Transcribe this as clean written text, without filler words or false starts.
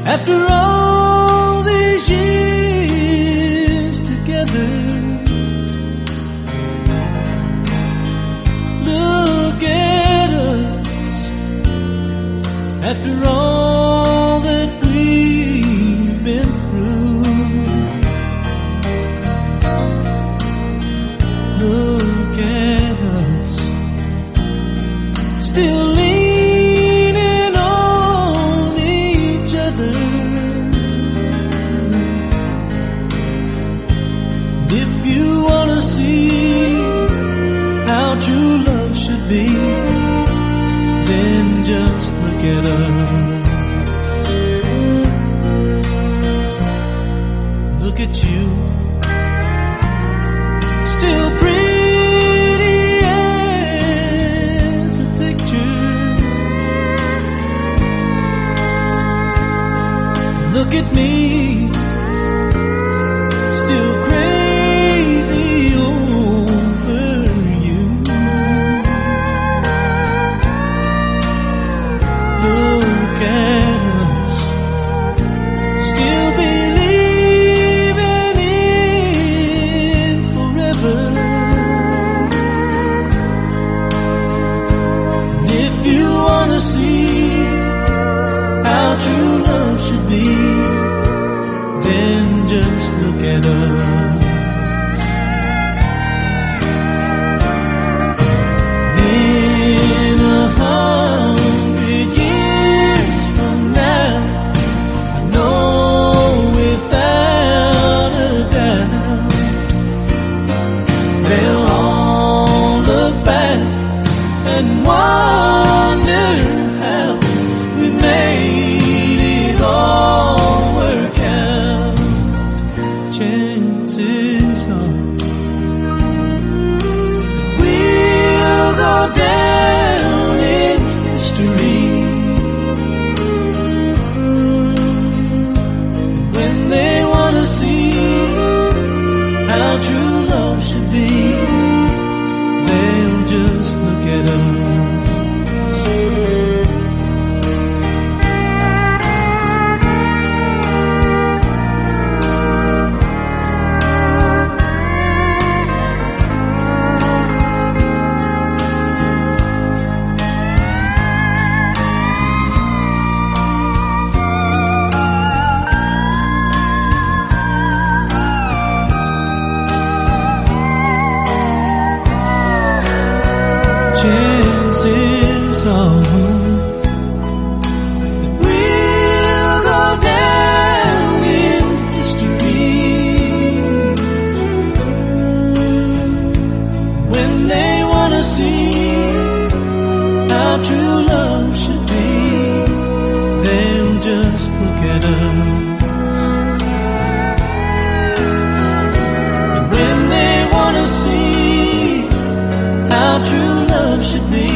After all these years together, look at us. After all that we've been through, look at us, still leaning on each other. If you wanna see how true love should be, then just look at us. Look at you, still pretty as a picture. Look at me, still crazy over you. Look at us, still believing in forever. And if you wanna see how true love should be, then just look at us. In 100 years from now, I know without a doubt, they'll all look back and wonder how we made it all work out. Chances are we'll go down in history. When they wanna see how true love should be, they'll just look at us. Chances are that we'll go down in history. When they wanna see how true love should be, they'll just look at us. And when they wanna see how true love should be,